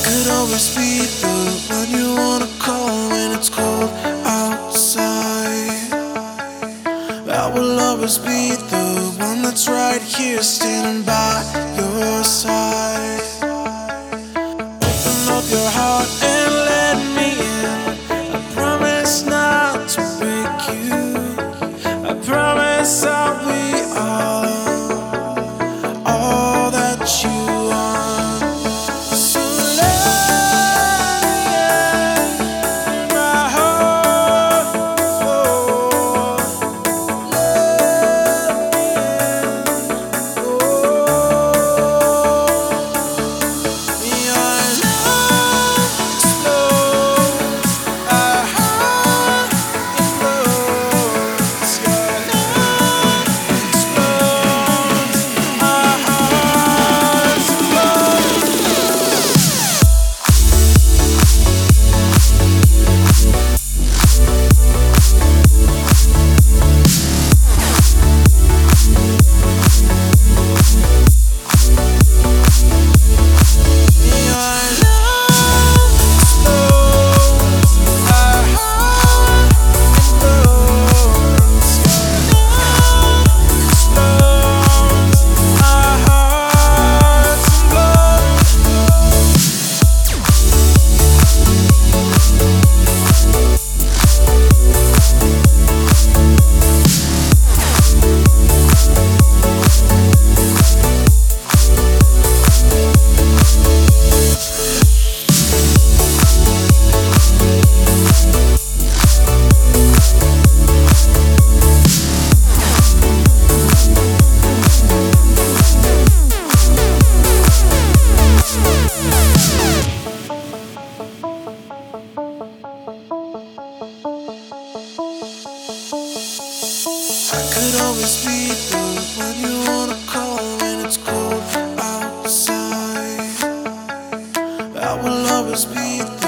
could always be the one you wanna call when it's cold outside. I will always be the one that's right here standing by your side. Open up your heart and let me in. I promise not to break you. I promise I'll be all that you want. So let me in my heart before. Let me in. Oh, your love explodes. Our heart explodes. Your love explodes. Our hearts explode. Your love explodes. Our heart explodes. Your love explodes. Our hearts explode. I could always be the one you wanna call when it's cold outside. I will always be